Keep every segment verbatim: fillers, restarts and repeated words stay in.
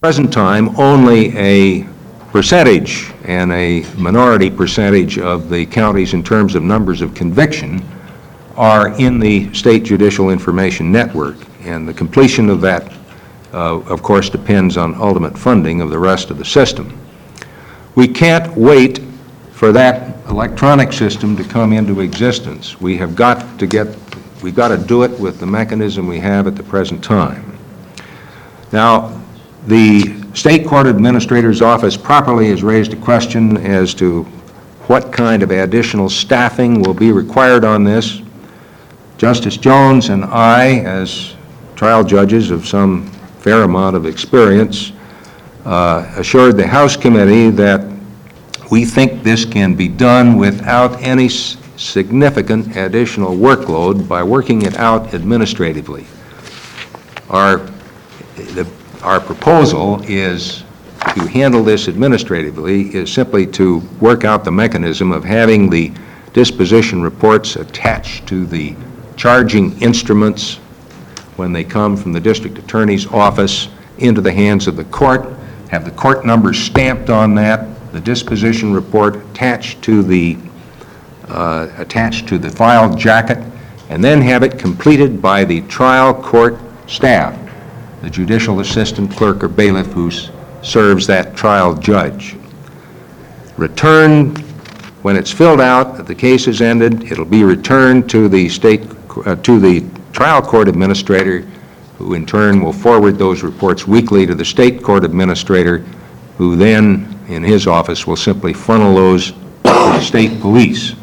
present time, only a percentage and a minority percentage of the counties in terms of numbers of conviction are in the State Judicial Information Network, and the completion of that, uh, of course, depends on ultimate funding of the rest of the system. We can't wait for that electronic system to come into existence. We have got to get, we've got to do it with the mechanism we have at the present time. Now, the State Court Administrator's Office properly has raised a question as to what kind of additional staffing will be required on this. Justice Jones and I, as trial judges of some fair amount of experience, uh, assured the House Committee that we think this can be done without any significant additional workload by working it out administratively. Our, the, our proposal is to handle this administratively is simply to work out the mechanism of having the disposition reports attached to the charging instruments when they come from the district attorney's office into the hands of the court, have the court numbers stamped on that, the disposition report attached to the uh, attached to the file jacket, and then have it completed by the trial court staff, the judicial assistant clerk or bailiff who serves that trial judge. Returned, when it's filled out, that the case is ended, it'll be returned to the state uh, to the trial court administrator, who in turn will forward those reports weekly to the state court administrator, who then in his office will simply funnel those to the state police.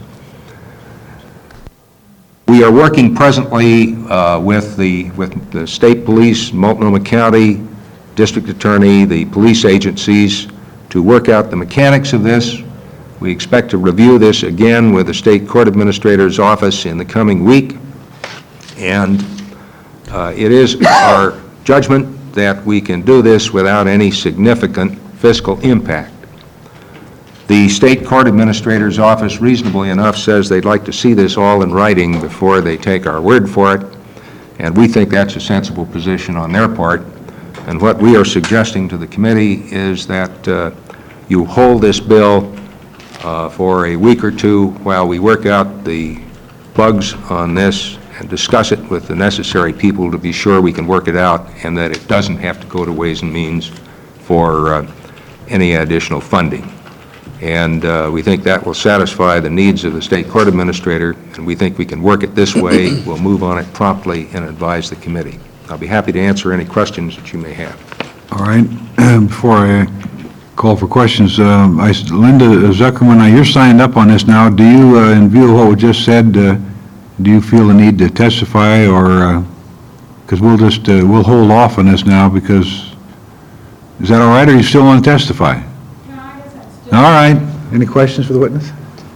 We are working presently uh, with the with the state police, Multnomah County district attorney, the police agencies to work out the mechanics of this. We expect to review this again with the state court administrator's office in the coming week, and uh, it is our judgment that we can do this without any significant fiscal impact. The State Court Administrator's Office, reasonably enough, says they'd like to see this all in writing before they take our word for it, and we think that's a sensible position on their part. And what we are suggesting to the committee is that uh, you hold this bill uh, for a week or two while we work out the bugs on this and discuss it with the necessary people to be sure we can work it out and that it doesn't have to go to Ways and Means for uh, any additional funding. And uh, we think that will satisfy the needs of the state court administrator, and we think we can work it this way. We'll move on it promptly and advise the committee. I'll be happy to answer any questions that you may have. All right. Before I call for questions, um, I, Linda Zuckerman, now you're signed up on this now. Do you, uh, in view of what we just said, uh, do you feel the need to testify, or because uh, we'll just uh, we'll hold off on this now, because is that all right, or you still want to testify? No, I guess that's still all right. Any questions for the witness?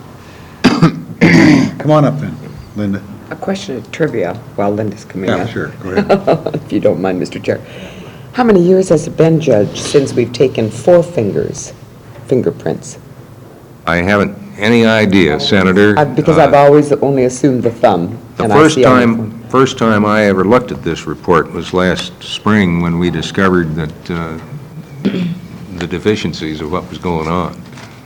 Come on up then, Linda. A question of trivia while Linda's coming Yeah, up. sure. Go ahead. If you don't mind, Mister Chair. How many years has it been, Judge, since we've taken four fingers, fingerprints? I haven't any idea, Senator. Uh, because uh, I've always only assumed the thumb. The and first I see time, first time I ever looked at this report was last spring when we discovered that uh, the deficiencies of what was going on.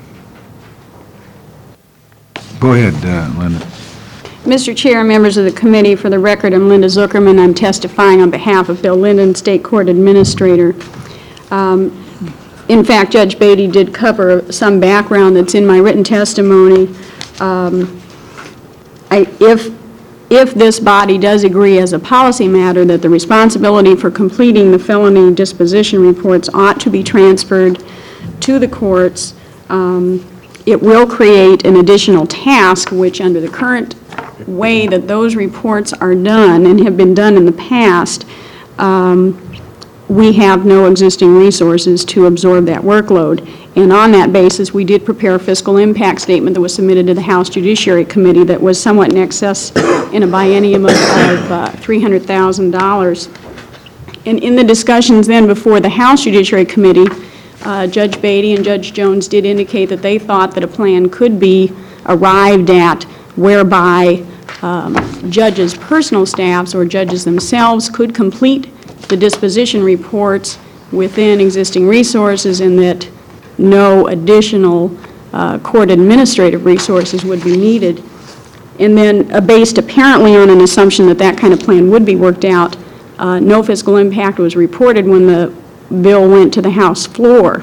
Go ahead, uh, Linda. Mister Chair, members of the committee, for the record, I'm Linda Zuckerman. I'm testifying on behalf of Bill Linden, State Court Administrator. Um, in fact, Judge Beatty did cover some background that's in my written testimony. Um, I, if, if this body does agree as a policy matter that the responsibility for completing the felony disposition reports ought to be transferred to the courts, um, it will create an additional task, which under the current way that those reports are done and have been done in the past, um, we have no existing resources to absorb that workload. And on that basis, we did prepare a fiscal impact statement that was submitted to the House Judiciary Committee that was somewhat in excess in a biennium of, of uh, three hundred thousand dollars. And in the discussions then before the House Judiciary Committee, uh, Judge Beatty and Judge Jones did indicate that they thought that a plan could be arrived at whereby um, judges' personal staffs or judges themselves could complete the disposition reports within existing resources and that no additional uh, court administrative resources would be needed. And then, uh, based apparently on an assumption that that kind of plan would be worked out, uh, no fiscal impact was reported when the bill went to the House floor.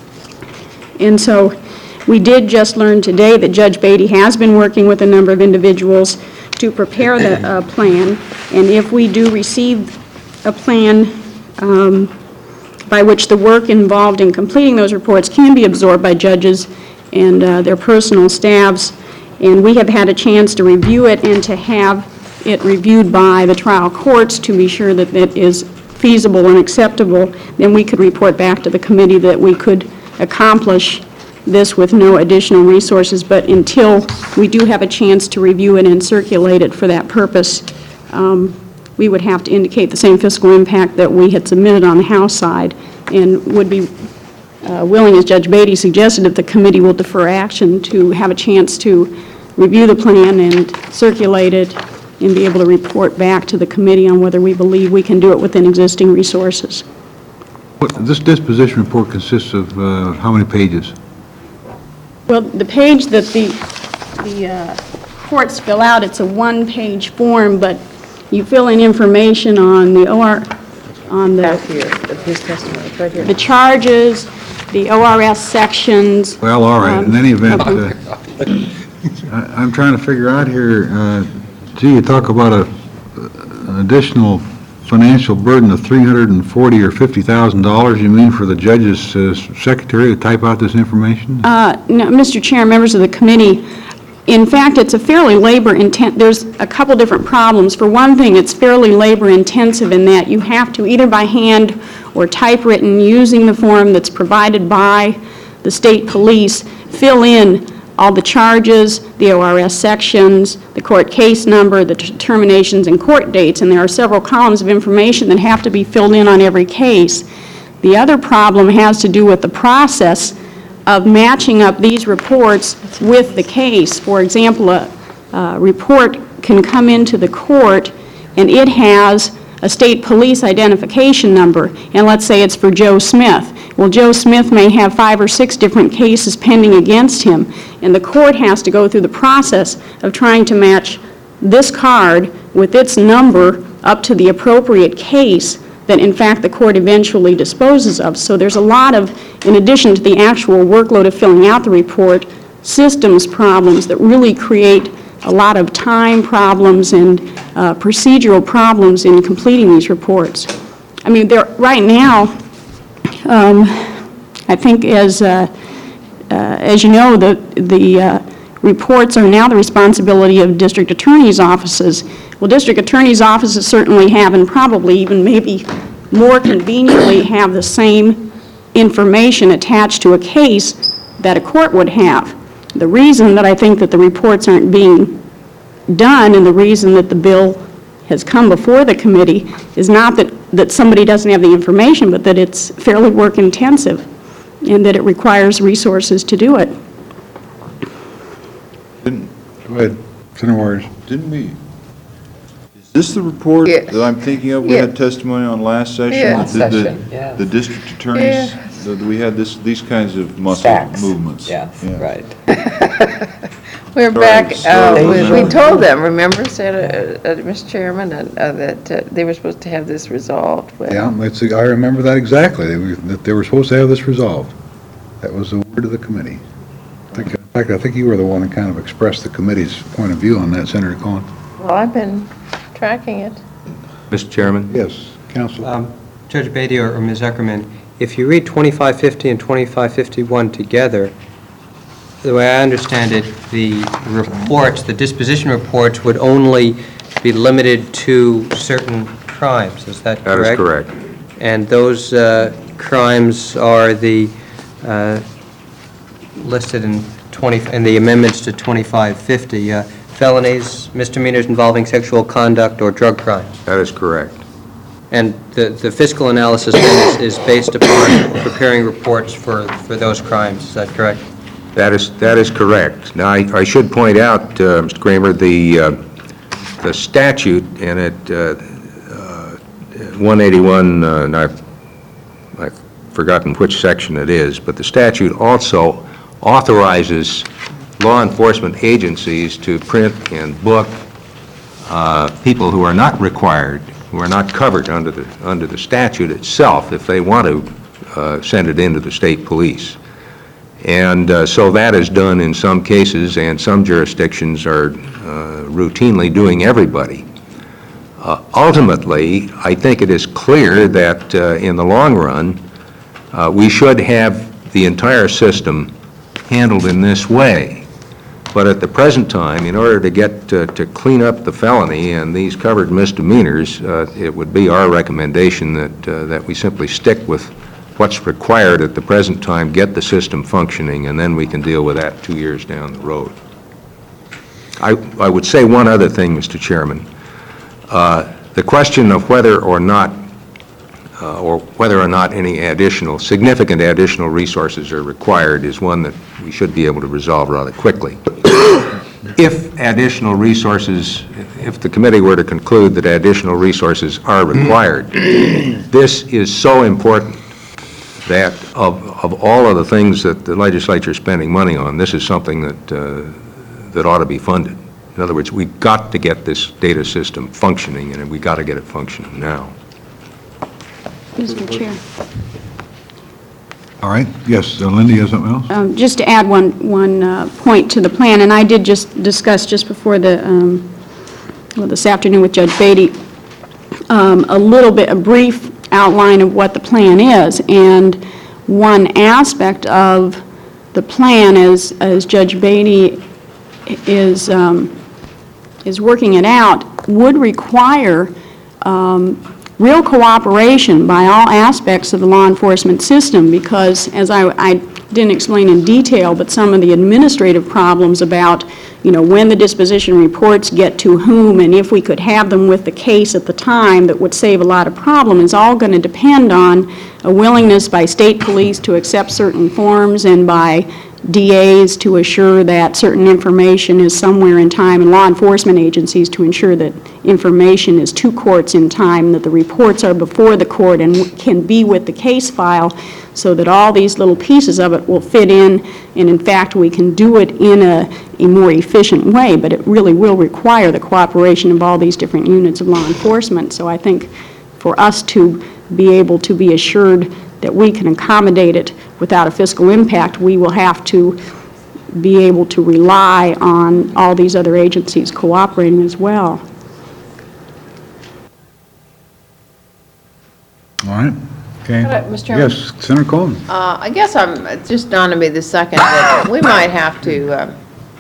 And so we did just learn today that Judge Beatty has been working with a number of individuals to prepare the uh, plan, and if we do receive a plan um, by which the work involved in completing those reports can be absorbed by judges and uh, their personal staffs, and we have had a chance to review it and to have it reviewed by the trial courts to be sure that it is feasible and acceptable, then we could report back to the committee that we could accomplish this with no additional resources. But until we do have a chance to review it and circulate it for that purpose, um, we would have to indicate the same fiscal impact that we had submitted on the House side, and would be uh, willing, as Judge Beatty suggested, if the committee will defer action, to have a chance to review the plan and circulate it and be able to report back to the committee on whether we believe we can do it within existing resources. What, this disposition report consists of uh, how many pages? Well, the page that the, the uh, courts fill out, it's a one-page form, but you fill in information on the O R, on Back the, here, of his testimony, right here. the charges, the O R S sections. Well, all right, in Um, any event, uh, I- I'm trying to figure out here, uh, gee, you talk about a, an additional financial burden of three hundred forty or fifty thousand dollars, you mean for the judge's uh, secretary to type out this information? Uh, no, Mister Chair, members of the committee, in fact, it's a fairly labor-intensive, there's a couple different problems. For one thing, it's fairly labor-intensive in that you have to, either by hand or typewritten, using the form that's provided by the state police, fill in all the charges, the O R S sections, the court case number, the determinations and court dates, and there are several columns of information that have to be filled in on every case. The other problem has to do with the process of matching up these reports with the case. For example, a, a report can come into the court and it has a state police identification number, and let's say it's for Joe Smith. Well, Joe Smith may have five or six different cases pending against him, and the court has to go through the process of trying to match this card with its number up to the appropriate case that, in fact, the court eventually disposes of. So there's a lot of, in addition to the actual workload of filling out the report, systems problems that really create a lot of time problems and uh, procedural problems in completing these reports. I mean, there, right now, um, I think as, uh, uh, as you know, the, the uh, reports are now the responsibility of district attorneys' offices. Well, district attorneys' offices certainly have, and probably even maybe more conveniently have, the same information attached to a case that a court would have. The reason that I think that the reports aren't being done, and the reason that the bill has come before the committee, is not that, that somebody doesn't have the information, but that it's fairly work-intensive and that it requires resources to do it. Didn't, Go ahead, Senator Waters. didn't we, is this the report Yes. that I'm thinking of? We Yeah. had testimony on last session? Yeah. Last Did the- session, yeah. The district attorneys, Yeah. that we had this, these kinds of muscle Facts. movements. Yes, Yeah. right. We're Sorry, back, sorry, uh, we- remember. we told them, remember, Senator, uh, uh, Mister Chairman, uh, uh, that uh, they were supposed to have this resolved. but- Yeah, it's, I remember that exactly, they were- that they were supposed to have this resolved. That was the word of the committee. I think- In fact, I think you were the one that kind of expressed the committee's point of view on that, Senator Cohen. Well, I've been tracking it. Mister Chairman? Yes, Counsel. Um, Judge Beatty or or Miz Eckerman, if you read twenty-five fifty and twenty-five fifty-one together, the way I understand it, the reports, the disposition reports would only be limited to certain crimes. Is that correct? That is correct. And those uh, crimes are the uh, listed in twenty, in the amendments to twenty-five fifty, uh, felonies, misdemeanors involving sexual conduct, or drug crimes. That is correct. And the, the fiscal analysis then is, is based upon preparing reports for, for those crimes, is that correct? That is, that is correct. Now, I, I should point out, uh, Mister Kramer, the, uh, the statute in it, uh, uh, one eighty-one, uh, now, I've forgotten which section it is, but the statute also authorizes law enforcement agencies to print and book uh, people who are not required, who are not covered under the, under the statute itself, if they want to uh, send it into the state police. And uh, so that is done in some cases, and some jurisdictions are uh, routinely doing everybody. Uh, ultimately, I think it is clear that uh, in the long run, uh, we should have the entire system handled in this way. But at the present time, in order to get uh, to clean up the felony and these covered misdemeanors, uh, it would be our recommendation that uh, that we simply stick with what's required at the present time, get the system functioning, and then we can deal with that two years down the road. I, I would say one other thing, Mister Chairman. Uh, the question of whether or not uh, or whether or not any additional, significant additional resources are required is one that we should be able to resolve rather quickly. If additional resources, if the committee were to conclude that additional resources are required, this is so important that of, of all of the things that the legislature is spending money on, this is something that, uh, that ought to be funded. In other words, we've got to get this data system functioning, and we've got to get it functioning now. Mister Chair. All right, yes, uh, Linda, you have something else? Um, Just to add one, one uh, point to the plan, and I did just discuss just before the, um, well, this afternoon with Judge Beatty, um, a little bit, a brief outline of what the plan is. And one aspect of the plan, as, as Judge Beatty is, um, is working it out, would require um, real cooperation by all aspects of the law enforcement system, because, as I, I didn't explain in detail, but some of the administrative problems about, you know, when the disposition reports get to whom, and if we could have them with the case at the time, that would save a lot of problem, is all going to depend on a willingness by state police to accept certain forms and by D As to assure that certain information is somewhere in time, and law enforcement agencies to ensure that information is to courts in time, that the reports are before the court and can be with the case file, so that all these little pieces of it will fit in, and in fact we can do it in a, a more efficient way. But it really will require the cooperation of all these different units of law enforcement. So I think for us to be able to be assured that we can accommodate it without a fiscal impact, we will have to be able to rely on all these other agencies cooperating as well. All right, okay. Could I- Mister Chairman? Yes, Senator Coleman. Uh, I guess I'm, it just dawned on me the second that we might have to um,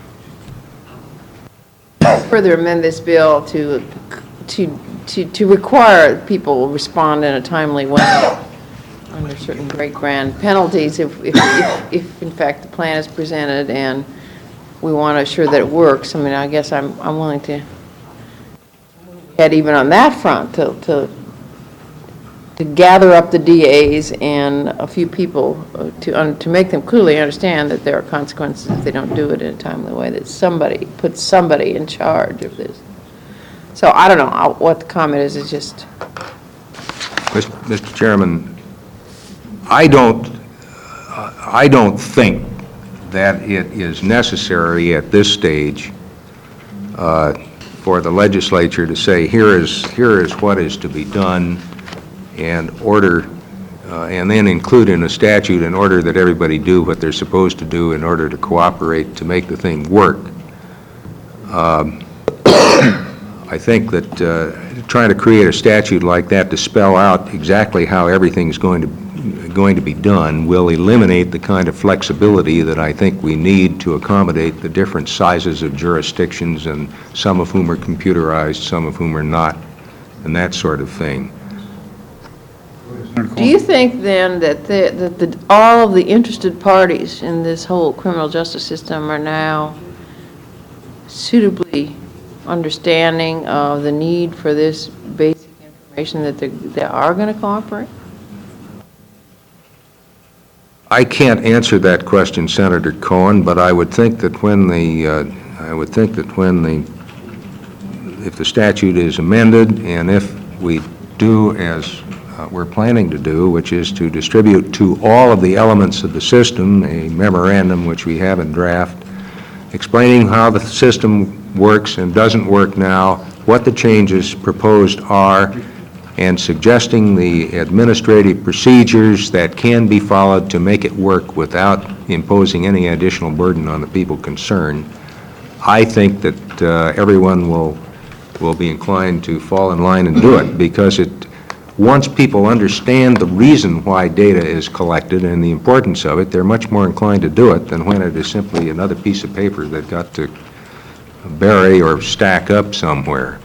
further amend this bill to, to, to, to require people respond in a timely way under certain great grand penalties if, if, if, if in fact the plan is presented and we want to assure that it works. I mean, I guess I'm, I'm willing to head even on that front to, to, to gather up the D As and a few people uh, to, un, to make them clearly understand that there are consequences if they don't do it in a timely way, that somebody, put somebody in charge of this. So I don't know I'll, what the comment is, it's just. Mister Chairman, I don't, uh, I don't think that it is necessary at this stage uh, for the legislature to say, here is, here is what is to be done, and order, uh, and then include in a statute in order that everybody do what they're supposed to do in order to cooperate to make the thing work. Um, I think that uh, trying to create a statute like that to spell out exactly how everything's going to going to be done will eliminate the kind of flexibility that I think we need to accommodate the different sizes of jurisdictions, and some of whom are computerized, some of whom are not, and that sort of thing. Do you think then that, the, that the, all of the interested parties in this whole criminal justice system are now suitably understanding of the need for this basic information, that they are going to cooperate? I can't answer that question, Senator Cohen, but I would think that when the, uh, I would think that when the, if the statute is amended, and if we do as uh, we're planning to do, which is to distribute to all of the elements of the system a memorandum which we have in draft, explaining how the system works and doesn't work now, what the changes proposed are, and suggesting the administrative procedures that can be followed to make it work without imposing any additional burden on the people concerned. I think that uh, everyone will, will be inclined to fall in line and do it, because it, once people understand the reason why data is collected and the importance of it, they're much more inclined to do it than when it is simply another piece of paper they've got to bury or stack up somewhere.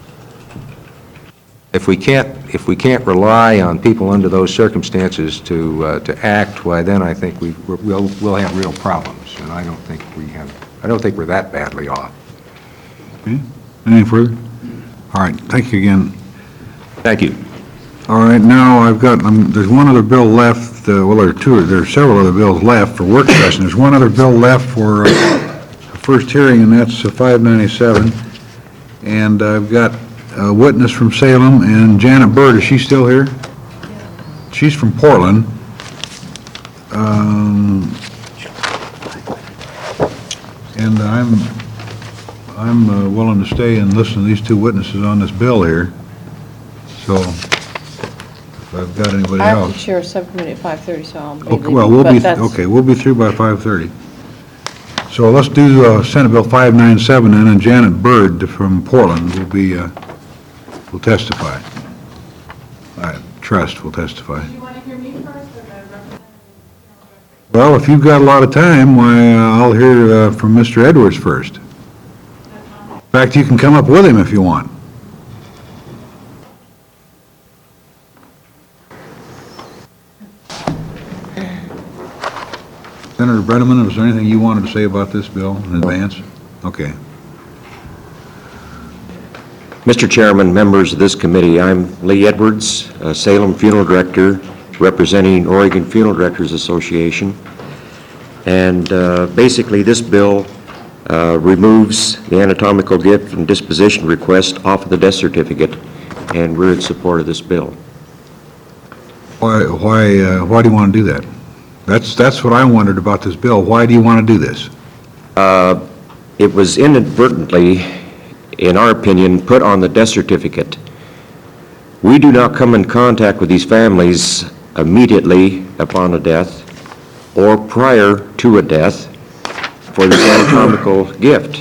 If we can't, if we can't rely on people under those circumstances to, uh, to act, why then I think we, we'll, we'll have real problems, and I don't think we have, I don't think we're that badly off. Okay. Anything further? All right, thank you again. Thank you. All right, now I've got, um, there's one other bill left, uh, well, there are two, there are several other bills left for work session. There's one other bill left for uh, first hearing, and that's uh, five ninety-seven. And I've got a witness from Salem, and Janet Bird, is she still here? She's from Portland. Um, and I'm, I'm uh, willing to stay and listen to these two witnesses on this bill here. So, if I've got anybody I have else. to chair a subcommittee at five thirty, so I'll be Okay, leaving, well, we'll but be, that's- okay, we'll be through by five thirty. So let's do uh, Senate Bill five ninety-seven, then, and Janet Bird from Portland will be, uh, will testify. I trust will testify. Do you want to hear me first or the representative? Well, if you've got a lot of time, why, uh, I'll hear uh, from Mister Edwards first. In fact, you can come up with him if you want. Senator Brenneman, was there anything you wanted to say about this bill in advance? Okay. Mister Chairman, members of this committee, I'm Lee Edwards, uh, Salem Funeral Director, representing Oregon Funeral Directors Association. And uh, basically, this bill uh, removes the anatomical gift and disposition request off of the death certificate, and we're in support of this bill. Why, why, uh, why do you want to do that? That's, that's what I wondered about this bill. Why do you want to do this? Uh, it was inadvertently, in our opinion, put on the death certificate. We do not come in contact with these families immediately upon a death or prior to a death for this anatomical gift.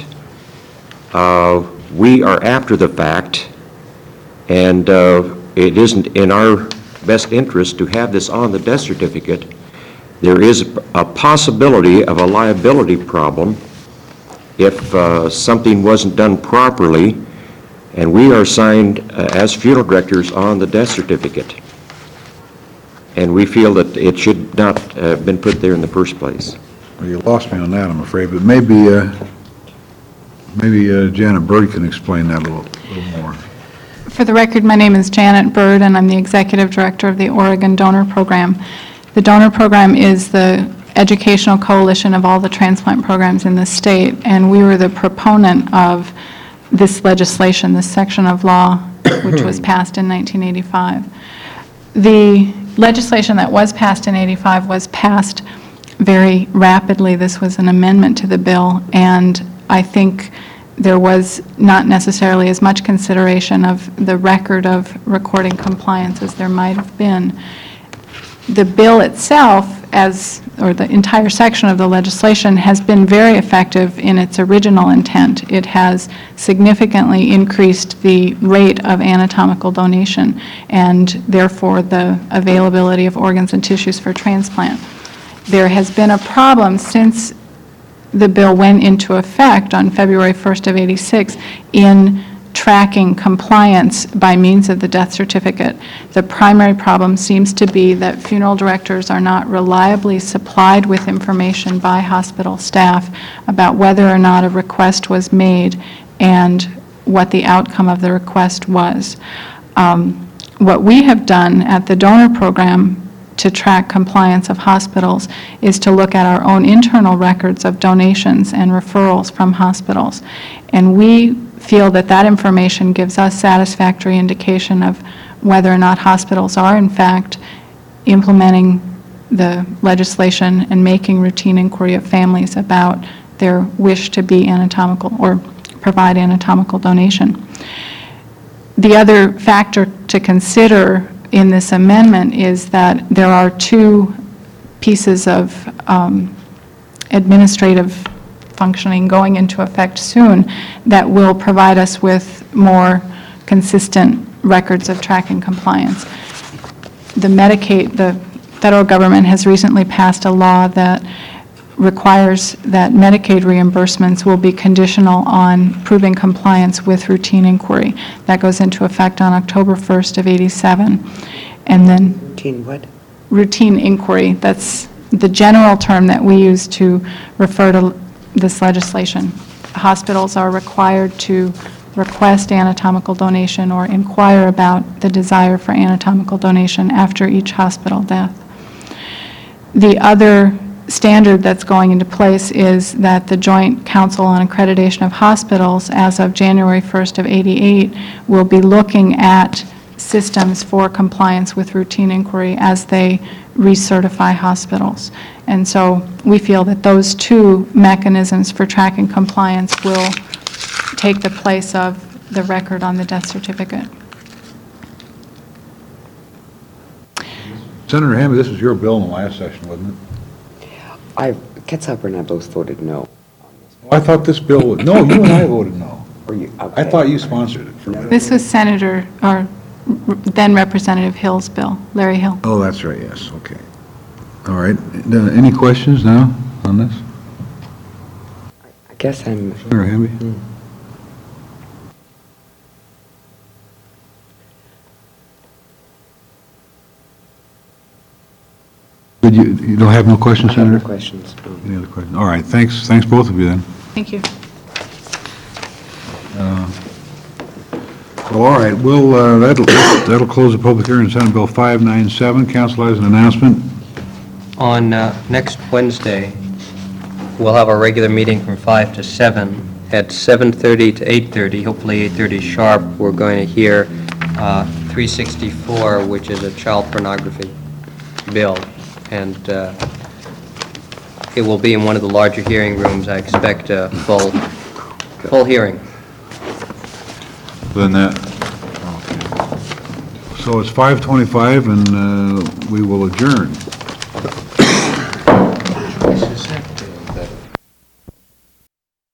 Uh, we are after the fact, and uh, it isn't in our best interest to have this on the death certificate. There is a possibility of a liability problem if uh, something wasn't done properly, and we are signed uh, as funeral directors on the death certificate. And we feel that it should not have been put there in the first place. Well, you lost me on that, I'm afraid, but maybe, uh, maybe uh, Janet Bird can explain that a little, little more. For the record, my name is Janet Bird, and I'm the Executive Director of the Oregon Donor Program. The Donor Program is the educational coalition of all the transplant programs in the state, and we were the proponent of this legislation, this section of law, which was passed in nineteen eighty-five. The legislation that was passed in eighty-five was passed very rapidly. This was an amendment to the bill, and I think there was not necessarily as much consideration of the record of recording compliance as there might have been. The bill itself, as, or the entire section of the legislation, has been very effective in its original intent. It has significantly increased the rate of anatomical donation and therefore the availability of organs and tissues for transplant. There has been a problem since the bill went into effect on February first of eighty-six in tracking compliance by means of the death certificate. The primary problem seems to be that funeral directors are not reliably supplied with information by hospital staff about whether or not a request was made and what the outcome of the request was. Um, what we have done at the donor program to track compliance of hospitals is to look at our own internal records of donations and referrals from hospitals. And we feel that that information gives us satisfactory indication of whether or not hospitals are in fact implementing the legislation and making routine inquiry of families about their wish to be anatomical or provide anatomical donation. The other factor to consider in this amendment is that there are two pieces of um, administrative functioning going into effect soon that will provide us with more consistent records of tracking compliance. The Medicaid, the federal government has recently passed a law that requires that Medicaid reimbursements will be conditional on proving compliance with routine inquiry. That goes into effect on October first of eighty-seven. And then Routine what? routine inquiry, that's the general term that we use to refer to this legislation. Hospitals are required to request anatomical donation or inquire about the desire for anatomical donation after each hospital death. The other standard that's going into place is that the Joint Council on Accreditation of Hospitals, as of January first of eighty-eight, will be looking at systems for compliance with routine inquiry as they recertify hospitals. And so we feel that those two mechanisms for tracking compliance will take the place of the record on the death certificate. Senator Hamby, this was your bill in the last session, wasn't it? I, Ketzhauer and I both voted no. Oh, I thought this bill, was no, you and I voted no. Or you, I okay. thought you sponsored it for me. This was Senator, or then Representative Hill's bill, Larry Hill. Oh, that's right, yes, okay. All right, Uh, any questions now on this? I guess I'm, Senator Hamby? Did you, you don't have no questions, I have no Senator? questions. no. Any other questions? All right, thanks, thanks both of you then. Thank you. Well, all right, we'll, uh, that'll, that'll close the public hearing on Senate Bill five ninety-seven. Council has an announcement. On uh, next Wednesday, we'll have our regular meeting from five to seven. At seven thirty to eight thirty, hopefully eight thirty sharp, we're going to hear uh, three sixty-four, which is a child pornography bill. And uh, it will be in one of the larger hearing rooms. I expect a full, full hearing. Then that, So it's five twenty-five, and uh, we will adjourn.